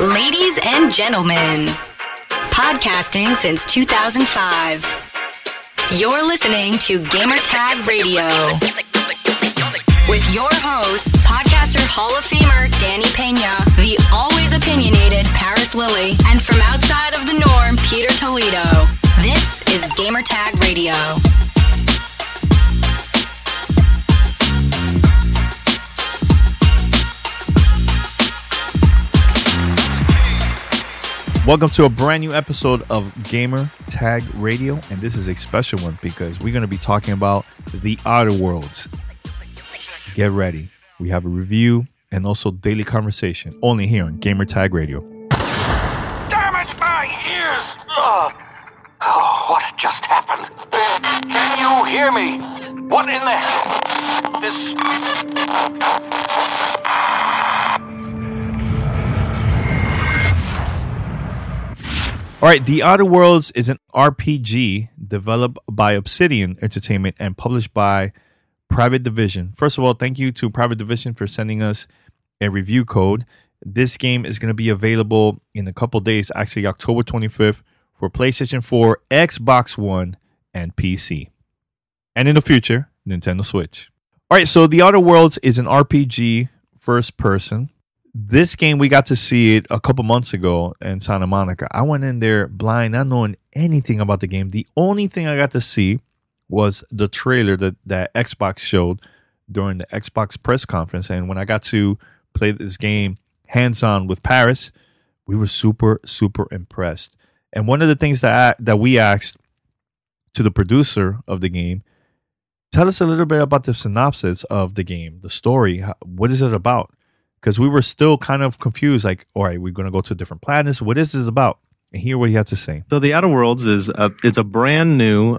Ladies and gentlemen, podcasting since 2005. You're listening to Gamertag Radio. With your host, podcaster Hall of Famer Danny Pena, the always opinionated Paris Lilly, and from outside of the norm, Peter Toledo. This is Gamertag Radio. Welcome to a brand new episode of Gamer Tag Radio, and this is a special one because we're going to be talking about The Outer Worlds. Get ready. We have a review and also daily conversation only here on Gamer Tag Radio. Damn it, my ears! Oh, what just happened? Can you hear me? What in the hell? All right, The Outer Worlds is an RPG developed by Obsidian Entertainment and published by Private Division. First of all, thank you to Private Division for sending us a review code. This game is going to be available in a couple days, actually October 25th, for PlayStation 4, Xbox One, and PC. And in the future, Nintendo Switch. All right, so The Outer Worlds is an RPG first person. This game, we got to see it a couple months ago in Santa Monica. I went in there blind, not knowing anything about the game. The only thing I got to see was the trailer that Xbox showed during the Xbox press conference. And when I got to play this game hands-on with Paris, we were super, super impressed. And one of the things that we asked to the producer of the game, tell us a little bit about the synopsis of the game, the story. What is it about? Because we were still kind of confused, like, all right, we're going to go to different planets. What is this about? And hear what you have to say. So The Outer Worlds it's a brand new,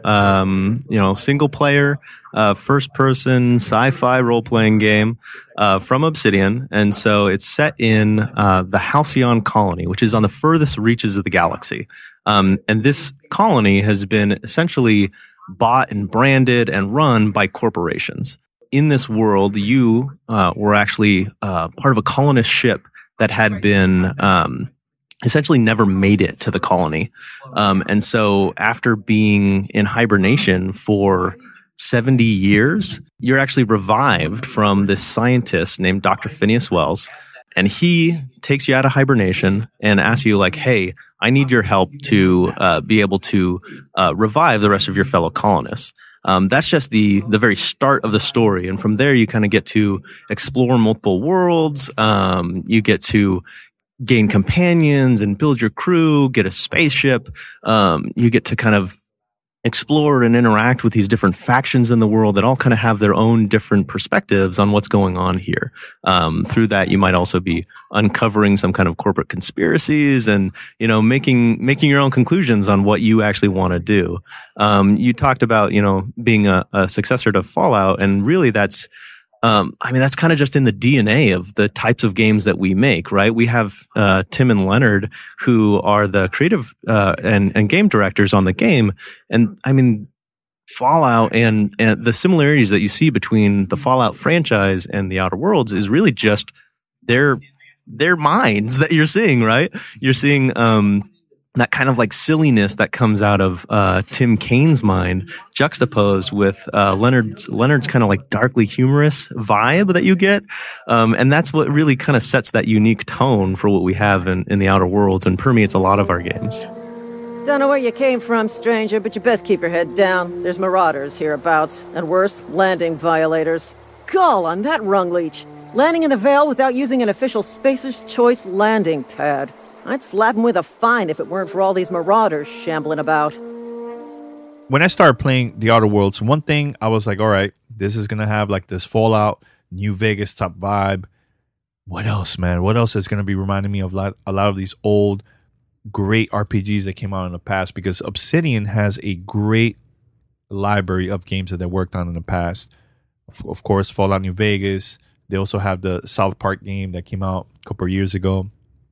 single player, first person sci-fi role playing game, from Obsidian. And so it's set in, the Halcyon colony, which is on the furthest reaches of the galaxy. And this colony has been essentially bought and branded and run by corporations. In this world, you were actually part of a colonist ship that had been essentially never made it to the colony. And so after being in hibernation for 70 years, you're actually revived from this scientist named Dr. Phineas Wells. And he takes you out of hibernation and asks you, like, hey, I need your help to be able to revive the rest of your fellow colonists. That's just the very start of the story. And from there, you kind of get to explore multiple worlds. You get to gain companions and build your crew, get a spaceship. You get to kind of explore and interact with these different factions in the world that all kind of have their own different perspectives on what's going on here. Through that, you might also be uncovering some kind of corporate conspiracies and, making your own conclusions on what you actually want to do. You talked about, being a successor to Fallout, and really that's kind of just in the DNA of the types of games that we make, right? We have Tim and Leonard, who are the creative and game directors on the game. And I mean, Fallout and the similarities that you see between the Fallout franchise and The Outer Worlds is really just their minds that you're seeing, right? You're seeing that kind of like silliness that comes out of Tim Kane's mind, juxtaposed with Leonard's kind of like darkly humorous vibe that you get, and that's what really kind of sets that unique tone for what we have in The Outer Worlds and permeates a lot of our games. Don't know where you came from, stranger, but you best keep your head down. There's marauders hereabouts, and worse, landing violators. Gall on that rung leech. Landing in the Vale without using an official Spacer's Choice landing pad. I'd slap him with a fine if it weren't for all these marauders shambling about. When I started playing The Outer Worlds, one thing I was like, all right, this is going to have like this Fallout, New Vegas type vibe. What else, man? What else is going to be reminding me of a lot of these old, great RPGs that came out in the past? Because Obsidian has a great library of games that they worked on in the past. Of course, Fallout New Vegas. They also have the South Park game that came out a couple of years ago.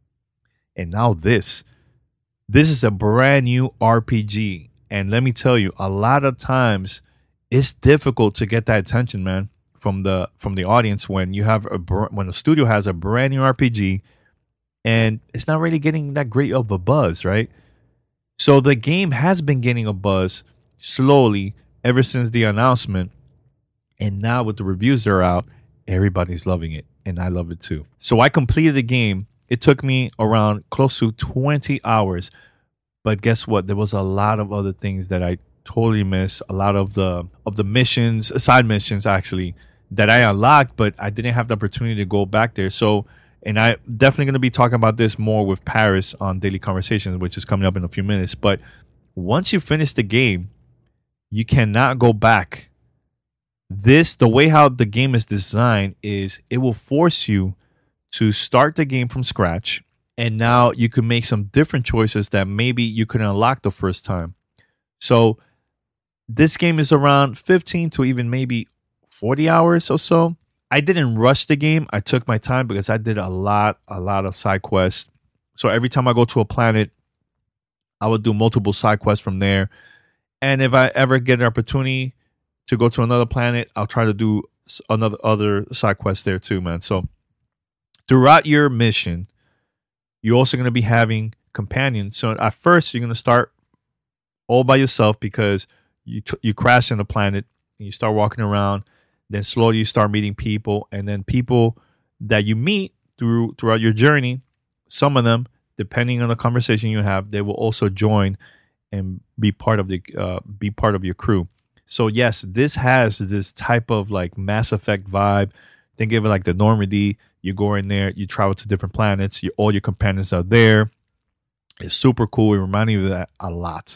And now this is a brand new RPG. And let me tell you, a lot of times it's difficult to get that attention, man, from the audience when you have when a studio has a brand new RPG and it's not really getting that great of a buzz, right? So the game has been getting a buzz slowly ever since the announcement. And now with the reviews that are out, everybody's loving it. And I love it too. So I completed the game. It took me around close to 20 hours. But guess what? There was a lot of other things that I totally missed. A lot of the missions, side missions actually, that I unlocked, but I didn't have the opportunity to go back there. So, and I'm definitely going to be talking about this more with Paris on Daily Conversations, which is coming up in a few minutes. But once you finish the game, you cannot go back. The way how the game is designed is it will force you to start the game from scratch. And now you can make some different choices that maybe you couldn't unlock the first time. So this game is around 15 to even maybe 40 hours or so. I didn't rush the game. I took my time because I did a lot of side quests. So every time I go to a planet, I would do multiple side quests from there. And if I ever get an opportunity to go to another planet, I'll try to do other side quests there too, man. So throughout your mission, you're also going to be having companions. So at first, you're going to start all by yourself because you crash on the planet and you start walking around. Then slowly you start meeting people, and then people that you meet throughout your journey, some of them, depending on the conversation you have, they will also join and be part of your crew. So yes, this has this type of like Mass Effect vibe. Think of it like the Normandy. You go in there, you travel to different planets. All your companions are there. It's super cool. It reminds me of that a lot.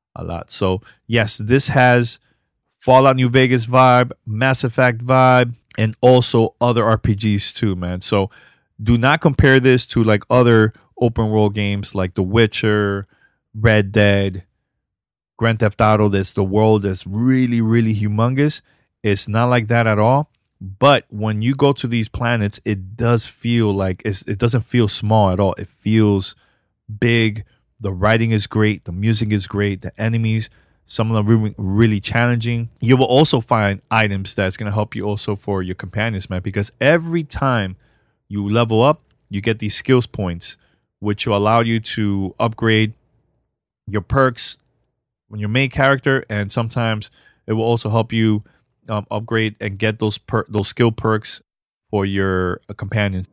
So yes, this has Fallout New Vegas vibe, Mass Effect vibe, and also other RPGs too, man. So do not compare this to like other open world games like The Witcher, Red Dead, Grand Theft Auto. That's the world that's really, really humongous. It's not like that at all. But when you go to these planets, it does feel like it doesn't feel small at all. It feels big. The writing is great. The music is great. The enemies, some of them are really challenging. You will also find items that's going to help you also for your companions, man, because every time you level up, you get these skills points, which will allow you to upgrade your perks when your main character, and sometimes it will also help you upgrade and get those skill perks for your companions.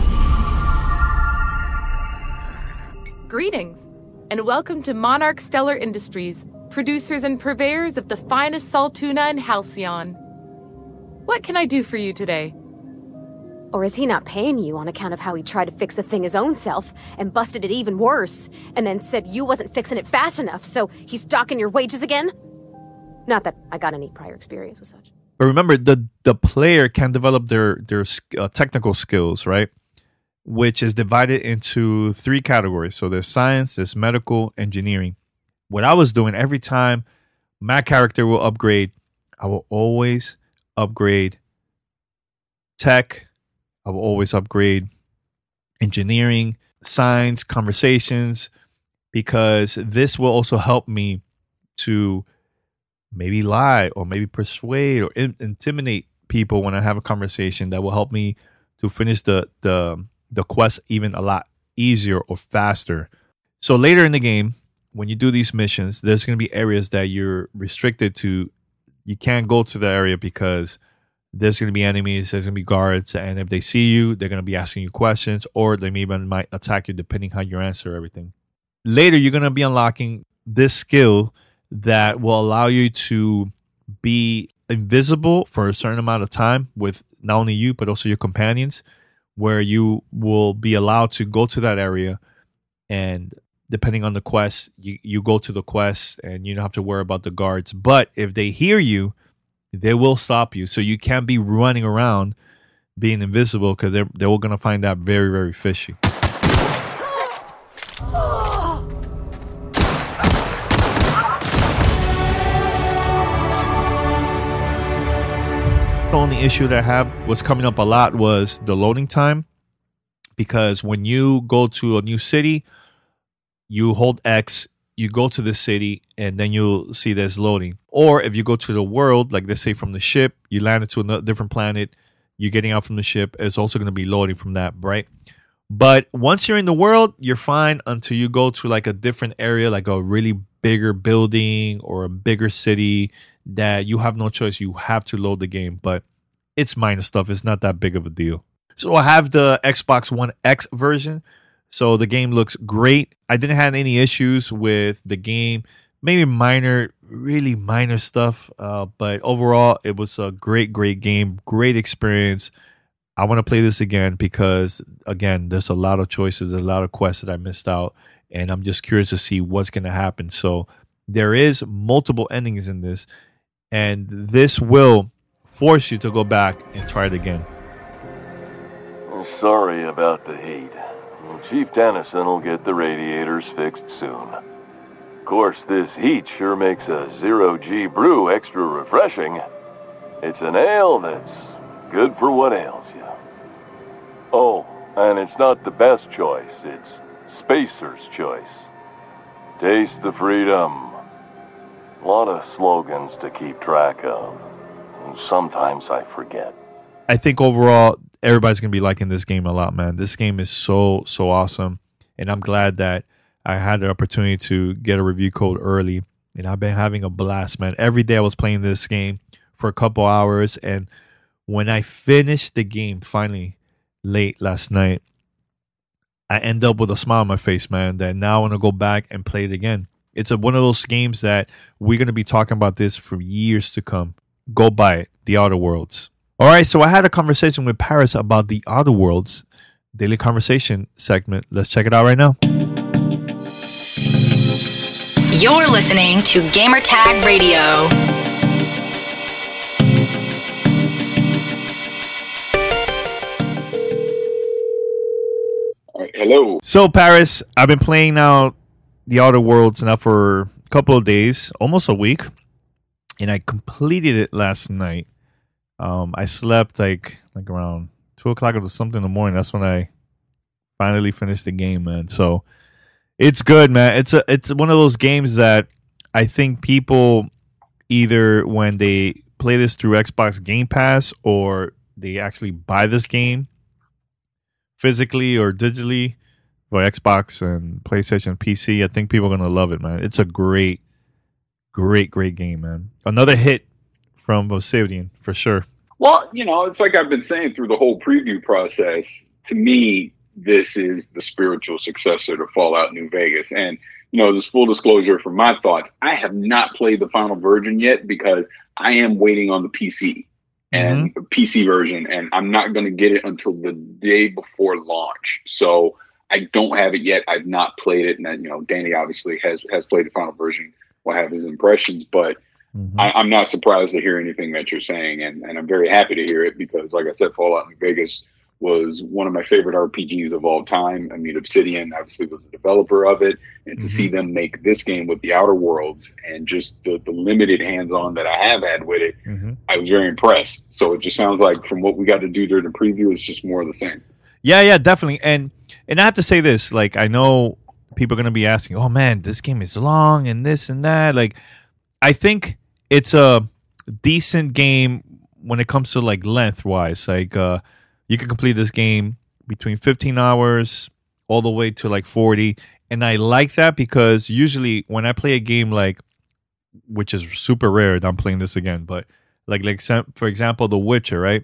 Greetings, and welcome to Monarch Stellar Industries, producers and purveyors of the finest salt tuna in Halcyon. What can I do for you today? Or is he not paying you on account of how he tried to fix the thing his own self and busted it even worse, and then said you wasn't fixing it fast enough, so he's docking your wages again? Not that I got any prior experience with such. But remember, the player can develop their technical skills, right? Which is divided into 3 categories. So there's science, there's medical, engineering. What I was doing every time my character will upgrade, I will always upgrade tech. I will always upgrade engineering, science, conversations, because this will also help me to maybe lie or maybe persuade or intimidate people when I have a conversation that will help me to finish the quest even a lot easier or faster. So later in the game, when you do these missions, there's going to be areas that you're restricted to. You can't go to the area because there's going to be enemies, there's going to be guards, and if they see you, they're going to be asking you questions, or they might attack you depending how you answer everything. Later, you're going to be unlocking this skill that will allow you to be invisible for a certain amount of time with not only you, but also your companions, where you will be allowed to go to that area, and depending on the quest, you go to the quest and you don't have to worry about the guards. But if they hear you, they will stop you. So you can't be running around being invisible because they're going to find that very, very fishy. The only issue that I have was coming up a lot was the loading time, because when you go to a new city, you hold X, you go to the city, and then you'll see there's loading. Or if you go to the world, like let's say from the ship, you land into a different planet, you're getting out from the ship, it's also going to be loading from that, right? But once you're in the world, you're fine until you go to like a different area, like a really bigger building or a bigger city that you have no choice. You have to load the game, but it's minor stuff. It's not that big of a deal. So I have the Xbox One X version. So the game looks great. I didn't have any issues with the game. Maybe minor, really minor stuff. But overall, it was a great, great game. Great experience. I want to play this again because, again, there's a lot of choices, a lot of quests that I missed out. And I'm just curious to see what's going to happen. So there is multiple endings in this. And this will force you to go back and try it again. Sorry about the heat. Chief Tennyson will get the radiators fixed soon. Of course, this heat sure makes a zero-G brew extra refreshing. It's an ale that's good for what ails you. Oh, and it's not the best choice. It's Spacer's choice. Taste the freedom. A lot of slogans to keep track of. Sometimes I forget. I think overall, everybody's going to be liking this game a lot, man. This game is so awesome. And I'm glad that I had the opportunity to get a review code early. And I've been having a blast, man. Every day I was playing this game for a couple hours. And when I finished the game finally late last night, I end up with a smile on my face, man, that now I want to go back and play it again. It's one of those games that we're going to be talking about this for years to come. Go buy it, The Outer Worlds. All right, so I had a conversation with Paris about The Outer Worlds Daily Conversation segment. Let's check it out right now. You're listening to Gamertag Radio. Hello. So, Paris, I've been playing now The Outer Worlds now for a couple of days, almost a week, and I completed it last night. I slept like around 2 o'clock or something in the morning. That's when I finally finished the game, man. So it's good, man. It's one of those games that I think people either when they play this through Xbox Game Pass or they actually buy this game physically or digitally for Xbox and PlayStation PC. I think people are going to love it, man. It's a great game, man. Another hit from Obsidian, for sure. Well, it's like I've been saying through the whole preview process. To me, this is the spiritual successor to Fallout New Vegas. And, just full disclosure for my thoughts, I have not played the final version yet because I am waiting on the PC and the PC version, and I'm not going to get it until the day before launch. So I don't have it yet. I've not played it. And, Danny obviously has played the final version. Will have his impressions, but I'm not surprised to hear anything that you're saying, and I'm very happy to hear it because, like I said, Fallout New Vegas was one of my favorite RPGs of all time. I mean, Obsidian obviously was the developer of it, and to see them make this game with The Outer Worlds and just the limited hands-on that I have had with it, I was very impressed. So it just sounds like from what we got to do during the preview, it's just more of the same. Yeah, definitely. And I have to say this, like, I know people are going to be asking, oh man, this game is long and this and that. Like, I think it's a decent game when it comes to like length wise. Like, you can complete this game between 15 hours all the way to like 40. And I like that because usually when I play a game like, which is super rare that I'm playing this again, but like for example, The Witcher, right?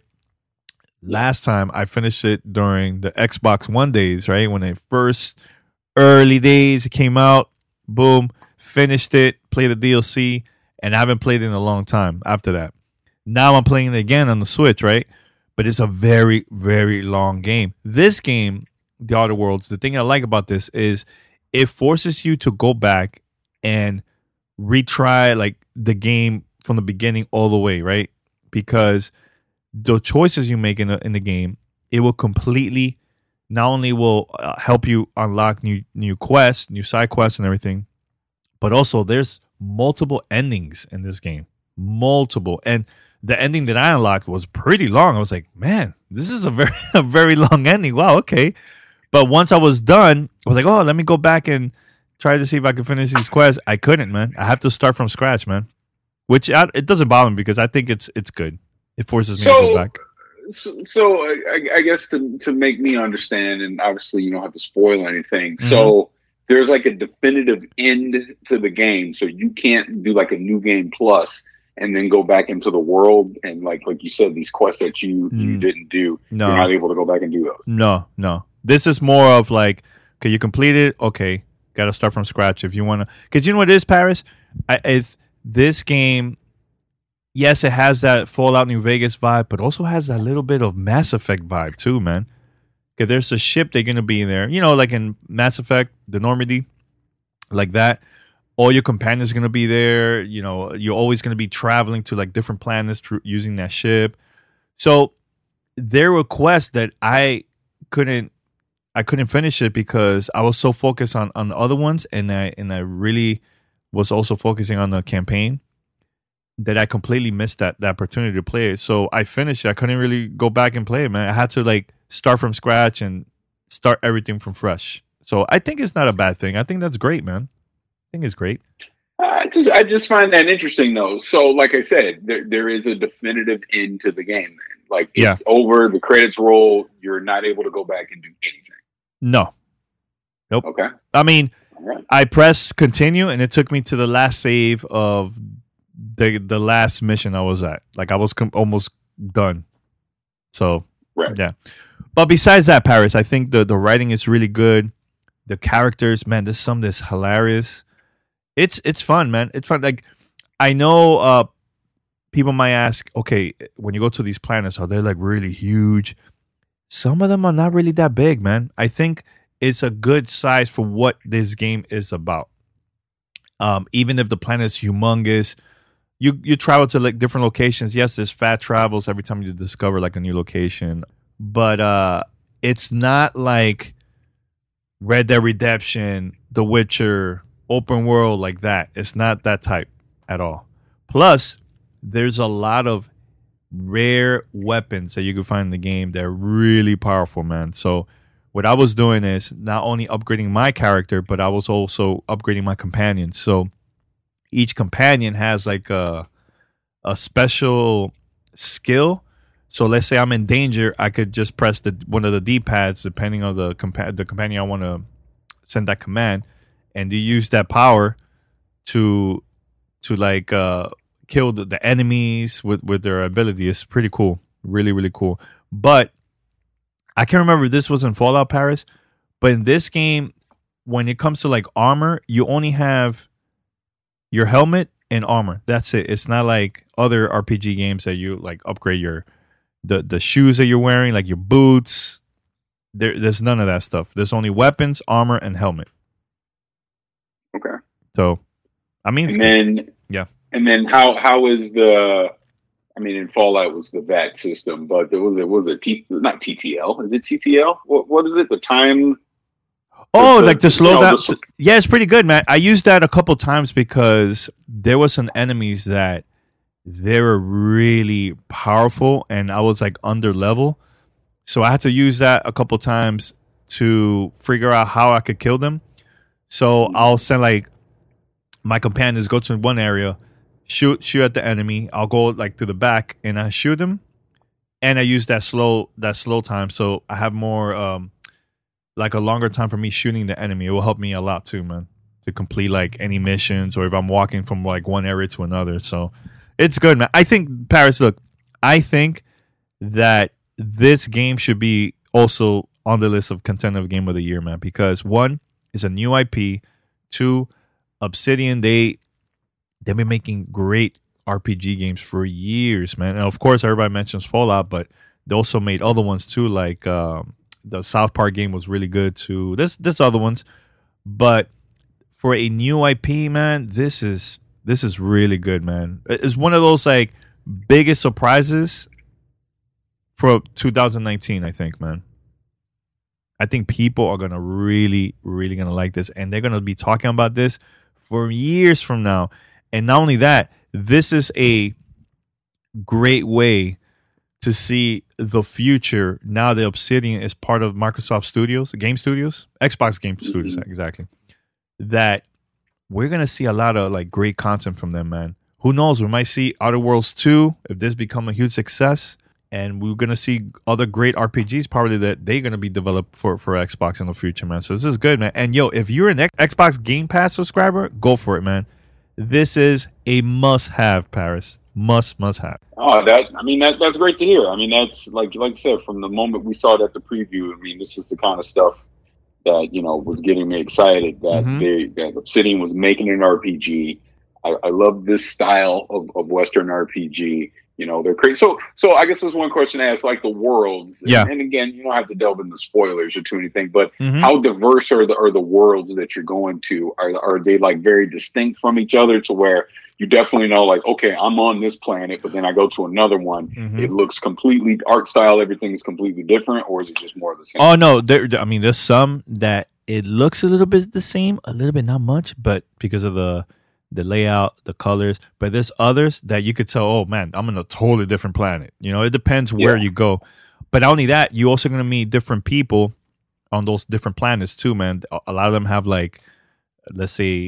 Last time I finished it during the Xbox One days, right? When it first early days, it came out, boom, finished it, played the DLC, and I haven't played it in a long time after that. Now I'm playing it again on the Switch, right? But it's a very, very long game. This game, The Outer Worlds, the thing I like about this is it forces you to go back and retry like the game from the beginning all the way, right? Because the choices you make in the game, it will completely not only will help you unlock new quests, new side quests and everything, but also there's multiple endings in this game. Multiple. And the ending that I unlocked was pretty long. I was like, man, this is a very long ending. Wow, okay. But once I was done, I was like, oh, let me go back and try to see if I could finish these quests. I couldn't, man. I have to start from scratch, man. Which it doesn't bother me because I think it's good. It forces me to go back. So I guess to make me understand, and obviously you don't have to spoil anything. So there's like a definitive end to the game, so you can't do like a new game plus and then go back into the world and like you said, these quests that you didn't do, No. you're not able to go back and do those. No. This is more of like, okay, you complete it. Okay, got to start from scratch if you want to. Because you know what it is, Paris? If this game, yes, it has that Fallout New Vegas vibe, but also has that little bit of Mass Effect vibe too, man. Because there's a ship they're going to be in there. You know, like in Mass Effect, the Normandy, like that. All your companions going to be there. You know, you're always going to be traveling to like different planets using that ship. So there were quests that I couldn't finish it because I was so focused on the other ones, and I really was also focusing on the campaign that I completely missed that opportunity to play it. So I finished it. I couldn't really go back and play it, man. I had to like start from scratch and start everything from fresh. So I think it's not a bad thing. I think that's great, man. I think it's great. I just find that interesting though. So like I said, there is a definitive end to the game, man. Like it's over, the credits roll, you're not able to go back and do anything. No. Nope. Okay. I mean, right. I pressed continue and it took me to the last save of the last mission I was at. Like I was almost done. So, yeah. But besides that, Paris, I think the writing is really good. The characters, man, there's some that's hilarious. It's fun, man. It's fun. Like I know people might ask, okay, when you go to these planets, are they like really huge? Some of them are not really that big, man. I think it's a good size for what this game is about. Even if the planet is humongous, you travel to like different locations. Yes, there's fast travels every time you discover like a new location, but it's not like Red Dead Redemption, The Witcher, open world like that. It's not that type at all. Plus, there's a lot of rare weapons that you can find in the game. They're really powerful, man. So what I was doing is not only upgrading my character, but I was also upgrading my companions. So each companion has like a special skill. So let's say I'm in danger, I could just press one of the D-pads depending on the companion I want to send that command, and you use that power to like kill the enemies with their ability. It's pretty cool. Really, really cool. But I can't remember if this was in Fallout Paris, but in this game, when it comes to like armor, you only have your helmet and armor. That's it. It's not like other RPG games that you like upgrade the shoes that you're wearing, like your boots. There's none of that stuff. There's only weapons, armor, and helmet. Okay. So, I mean, and then how is the? I mean, in Fallout was the VAT system, but there was not TTL. Is it TTL? What is it? The time. Oh, like to slow down. Yeah, it's pretty good, man. I used that a couple times because there were some enemies that they were really powerful, and I was like under level, so I had to use that a couple times to figure out how I could kill them. So I'll send like my companions go to one area, shoot at the enemy. I'll go like to the back and I shoot them, and I use that slow time, so I have more like a longer time for me shooting the enemy. It will help me a lot too, man, to complete like any missions or if I'm walking from like one area to another. So it's good, man. I think Paris. Look, I think that this game should be also on the list of contender game of the year, man, because one, it's a new IP. Two, Obsidian, they've been making great RPG games for years, man. And of course, everybody mentions Fallout, but they also made other ones too, like the South Park game was really good too. There's other ones, but for a new IP, man, this is really good, man. It's one of those like biggest surprises for 2019, I think, man. I think people are gonna really, really gonna like this, and they're gonna be talking about this for years from now. And not only that, this is a great way to see the future. Now the Obsidian is part of Microsoft Studios, Game Studios, Xbox Game Studios, exactly. That we're gonna see a lot of like great content from them, man. Who knows? We might see Outer Worlds 2 if this become a huge success. and we're gonna see other great RPGs probably that they're gonna be developed for Xbox in the future, man. So this is good, man. And yo, if you're an Xbox Game Pass subscriber, go for it, man. This is a must-have, Paris. Must have. Oh, that's great to hear. I mean, that's like I said, from the moment we saw it at the preview. I mean, this is the kind of stuff that was getting me excited. That that Obsidian was making an RPG. I love this style of Western RPG. They're crazy. So I guess there's one question to ask, like the worlds. Yeah. And again, you don't have to delve into spoilers or to anything, but how diverse are the worlds that you're going to? Are they like very distinct from each other to where you definitely know, like, okay, I'm on this planet, but then I go to another one. It looks completely art style. Everything is completely different, or is it just more of the same? Oh no, there's some that it looks a little bit the same, a little bit, not much, but because of the layout, the colors. But there's others that you could tell, oh man, I'm on a totally different planet. It depends where you go. But not only that, you're also gonna meet different people on those different planets too, man. A lot of them have, like, let's say,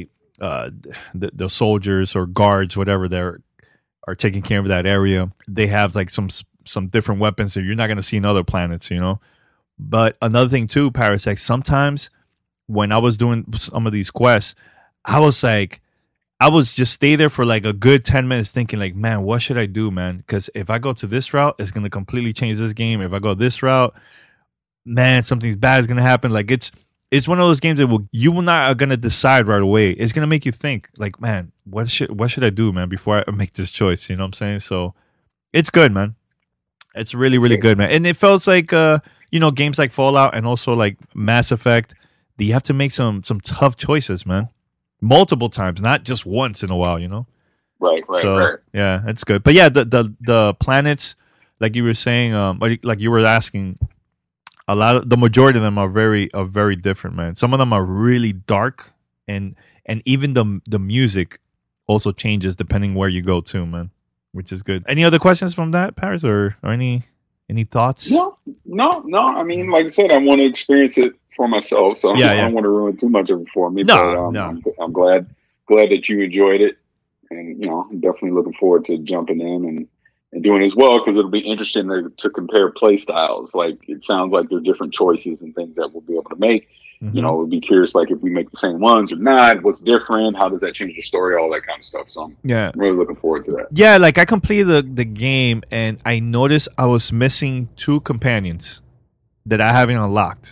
the soldiers or guards, whatever, are taking care of that area. They have like some different weapons that you're not gonna see in other planets, But another thing too, Paris, like sometimes when I was doing some of these quests, I was just stay there for like a good 10 minutes thinking like, man, what should I do, man? Because if I go to this route, it's gonna completely change this game. If I go this route, man, something's bad is gonna happen. Like it's one of those games that you will not are gonna decide right away. It's gonna make you think, like, man, what should I do, man, before I make this choice? You know what I'm saying? So it's good, man. It's really, really good, man. And it felt like games like Fallout and also like Mass Effect, that you have to make some tough choices, man. Multiple times, not just once in a while, Right. Yeah, it's good. But yeah, the planets, like you were saying, like you were asking, the majority of them are very different, man. Some of them are really dark, and even the music also changes depending where you go to, man, which is good. Any other questions from that, Paris, or any thoughts? No. I mean, like I said, I want to experience it for myself, so I don't want to ruin too much of it for me. No. I'm glad that you enjoyed it, and I'm definitely looking forward to jumping in and doing it as well, because it'll be interesting to compare play styles. Like, it sounds like there are different choices and things that we'll be able to make. We'll be curious, like, if we make the same ones or not, what's different, how does that change the story, all that kind of stuff. So I'm really looking forward to that. Yeah, like I completed the game and I noticed I was missing 2 companions that I haven't unlocked.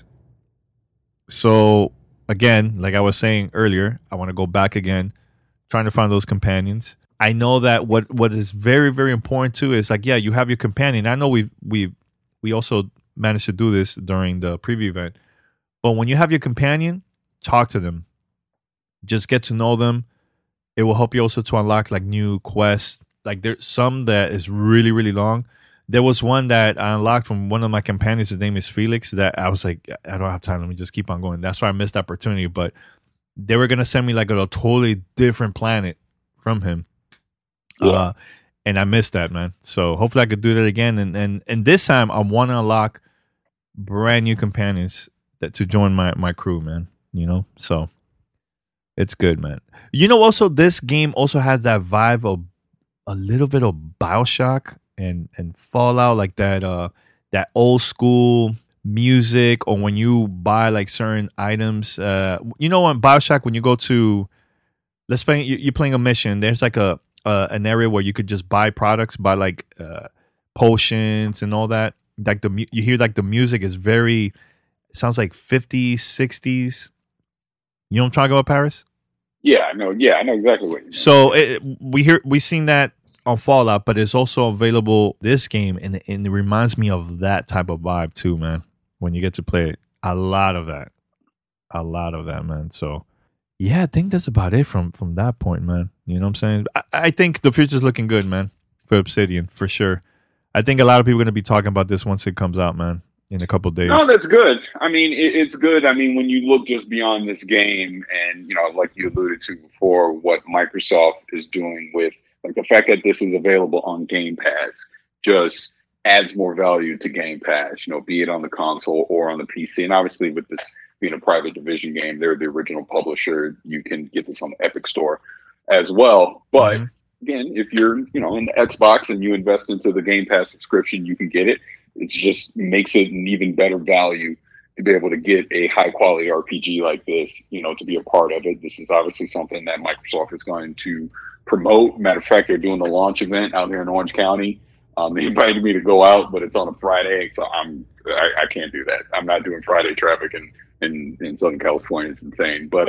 So again, like I was saying earlier, I want to go back again, trying to find those companions. I know that what is very, very important too is, like, yeah, you have your companion. I know we also managed to do this during the preview event. But when you have your companion, talk to them. Just get to know them. It will help you also to unlock like new quests. Like, there's some that is really, really long. There was one that I unlocked from one of my companions. His name is Felix. That I was like, I don't have time. Let me just keep on going. That's why I missed the opportunity. But they were gonna send me like a totally different planet from him. Yeah. And I missed that, man. So hopefully I could do that again. And this time I want to unlock brand new companions to join my crew, man. So it's good, man. Also this game also has that vibe of a little bit of BioShock and Fallout, like that old school music, or when you buy like certain items. On BioShock, when you go to, let's say you're playing a mission, there's like an area where you could just buy products, buy like potions and all that. Like you hear like the music is very, it sounds like 50s, 60s. You know what I'm talking about, Paris? Yeah, I know. Yeah, I know exactly what you mean. So we seen that on Fallout, but it's also available this game, and it reminds me of that type of vibe too, man. When you get to play it, a lot of that, man. So yeah, I think that's about it from that point, man. You know what I'm saying? I think the future's looking good, man, for Obsidian, for sure. I think a lot of people are going to be talking about this once it comes out, man, in a couple of days. No, that's good. I mean, it's good. I mean, when you look just beyond this game and, like you alluded to before, what Microsoft is doing with, like, the fact that this is available on Game Pass just adds more value to Game Pass, be it on the console or on the PC. And obviously with this being a Private Division game, they're the original publisher. You can get this on the Epic Store as well. But again, if you're, in the Xbox and you invest into the Game Pass subscription, you can get it. It just makes it an even better value to be able to get a high quality RPG like this, to be a part of it. This is obviously something that Microsoft is going to promote. Matter of fact, they're doing the launch event out here in Orange County. They invited me to go out, but it's on a Friday, so I can't do that. I'm not doing Friday traffic in Southern California. It's insane. But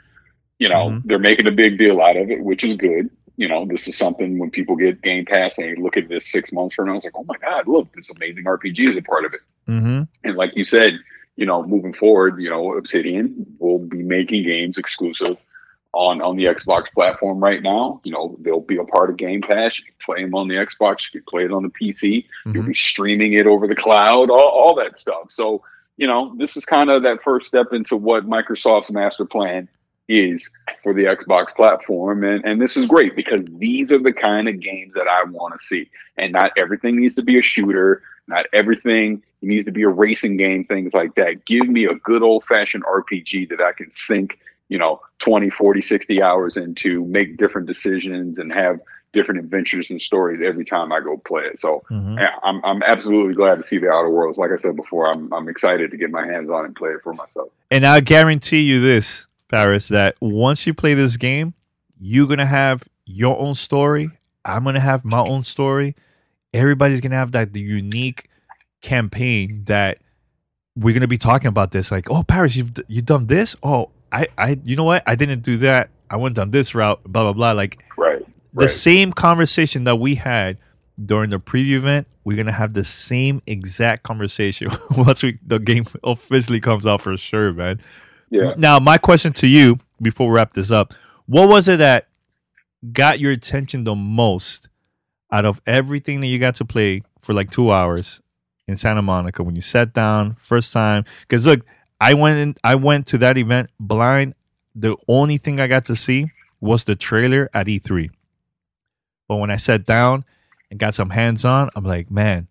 they're making a big deal out of it, which is good. This is something when people get Game Pass and they look at this 6 months from now, it's like, oh my God, look, this amazing RPG is a part of it. Mm-hmm. And like you said, moving forward, Obsidian will be making games exclusive on the Xbox platform right now. They'll be a part of Game Pass. You can play them on the Xbox. You can play it on the PC. Mm-hmm. You'll be streaming it over the cloud, all that stuff. So, this is kind of that first step into what Microsoft's master plan is for the Xbox platform. And this is great because these are the kind of games that I want to see. And not everything needs to be a shooter. Not everything needs to be a racing game, things like that. Give me a good old fashioned RPG that I can sink 20, 40, 60 hours into, make different decisions and have different adventures and stories every time I go play it. So yeah, I'm absolutely glad to see the Outer Worlds. Like I said before, I'm excited to get my hands on and play it for myself. And I guarantee you this, Paris, that once you play this game, you're going to have your own story. I'm going to have my own story. Everybody's going to have the unique campaign that we're going to be talking about this. Like, oh, Paris, you've done this? Oh, I you know what? I didn't do that. I went down this route, blah, blah, blah. Like, the same conversation that we had during the preview event, we're going to have the same exact conversation once the game officially comes out for sure, man. Yeah. Now, my question to you before we wrap this up, what was it that got your attention the most out of everything that you got to play for like 2 hours in Santa Monica when you sat down first time? Because look, I went to that event blind. The only thing I got to see was the trailer at E3. But when I sat down and got some hands on, I'm like, man,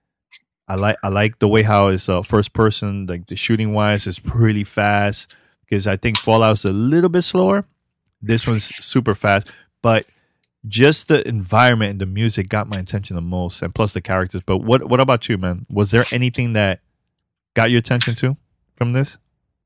I like the way how it's first person, like the shooting wise is pretty fast. Because I think Fallout's a little bit slower. This one's super fast, but just the environment and the music got my attention the most, and plus the characters. But what about you, man? Was there anything that got your attention too from this?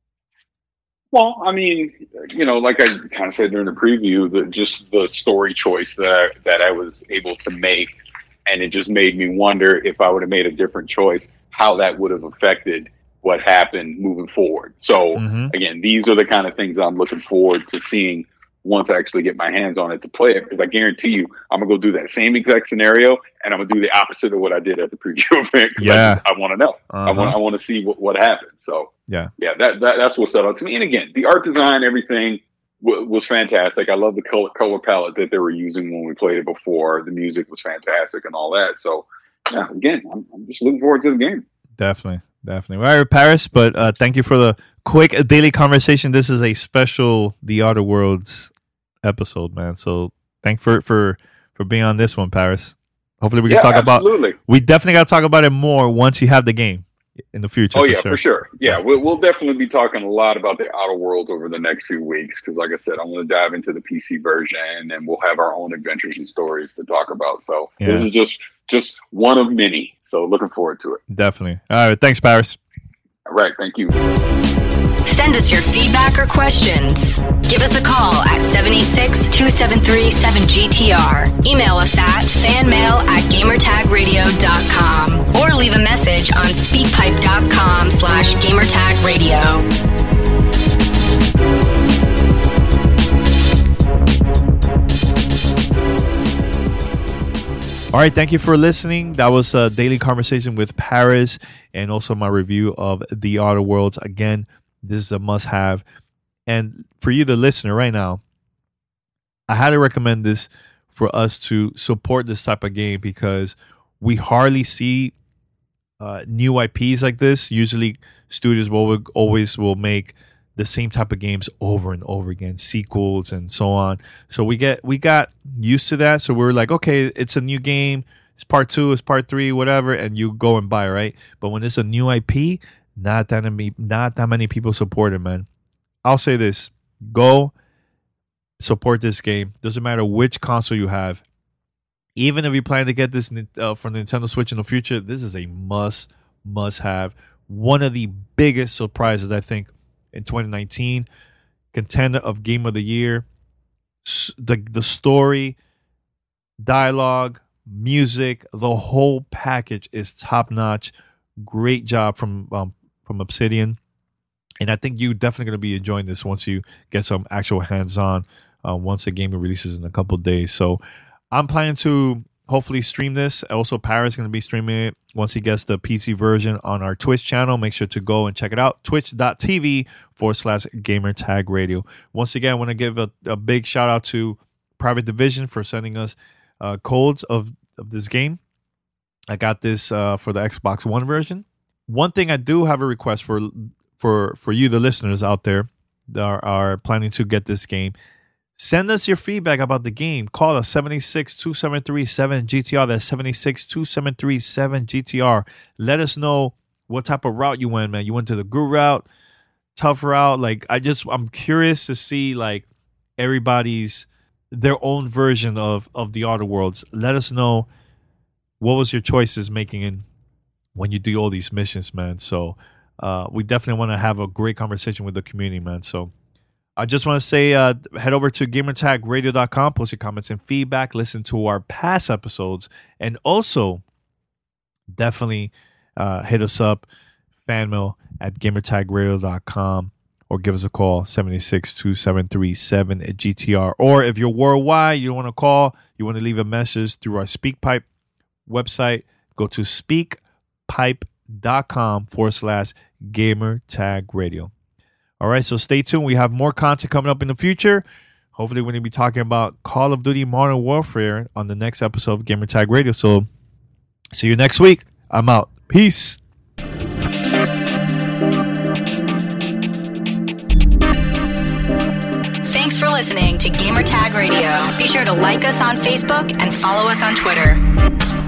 Well, I mean, like I kind of said during the preview, just the story choice that I was able to make, and it just made me wonder if I would have made a different choice, how that would have affected what happened moving forward. So again, these are the kind of things I'm looking forward to seeing once I actually get my hands on it to play it, because I guarantee you I'm gonna go do that same exact scenario and I'm gonna do the opposite of what I did at the preview event. Yeah, I want to know. I want to see what happened. So yeah, that's what stood out to me. And again, the art design, everything was fantastic. I love the color palette that they were using when we played it before. The music was fantastic and all that. So yeah, again, I'm just looking forward to the game. Definitely. All right, Paris, but thank you for the quick daily conversation. This is a special The Outer Worlds episode, man. So thank for being on this one, Paris. Hopefully we can talk absolutely. We definitely got to talk about it more once you have the game in the future. Oh, yeah, for sure. Yeah, we'll definitely be talking a lot about the Outer Worlds over the next few weeks because, like I said, I'm going to dive into the PC version and we'll have our own adventures and stories to talk about. So This is just one of many. So looking forward to it. Definitely. All right. Thanks, Paris. All right. Thank you. Send us your feedback or questions. Give us a call at 786-273-7GTR. Email us at fanmail@gamertagradio.com or leave a message on speakpipe.com/gamertagradio. All right, thank you for listening. That was a daily conversation with Paris and also my review of The Outer Worlds. Again, this is a must-have. And for you, the listener, right now, I highly recommend this for us to support this type of game because we hardly see new IPs like this. Usually, studios will make the same type of games over and over again, sequels and so on. So we got used to that. So we were like, okay, it's a new game. It's part 2, it's part 3, whatever, and you go and buy, right? But when it's a new IP, not that many people support it, man. I'll say this: go support this game. Doesn't matter which console you have. Even if you plan to get this for Nintendo Switch in the future, this is a must have. One of the biggest surprises, I think, in 2019. Contender of Game of the Year. The story, dialogue, music, the whole package is top notch. Great job from Obsidian, and I think you're definitely going to be enjoying this once you get some actual hands-on. Once the game releases in a couple of days, so I'm planning to hopefully stream this. Also, Paris is going to be streaming it once he gets the PC version on our Twitch channel. Make sure to go and check it out. Twitch.tv/GamerTagRadio. Once again, I want to give a big shout out to Private Division for sending us codes of this game. I got this for the Xbox One version. One thing I do have a request for you, the listeners out there that are planning to get this game. Send us your feedback about the game. Call us 762-737-GTR. That's 762-737-GTR. Let us know what type of route you went, man. You went to the good route, tough route. Like, I'm curious to see like everybody's their own version of the Outer Worlds. Let us know what was your choices making in when you do all these missions, man. So we definitely want to have a great conversation with the community, man. So I just want to say head over to gamertagradio.com, post your comments and feedback, listen to our past episodes, and also definitely hit us up, fanmail@gamertagradio.com, or give us a call, 762-737-GTR. Or if you're worldwide, you don't want to call, you want to leave a message through our SpeakPipe website, go to speakpipe.com/gamertagradio. All right, so stay tuned. We have more content coming up in the future. Hopefully, we're going to be talking about Call of Duty Modern Warfare on the next episode of Gamer Tag Radio. So, see you next week. I'm out. Peace. Thanks for listening to Gamer Tag Radio. Be sure to like us on Facebook and follow us on Twitter.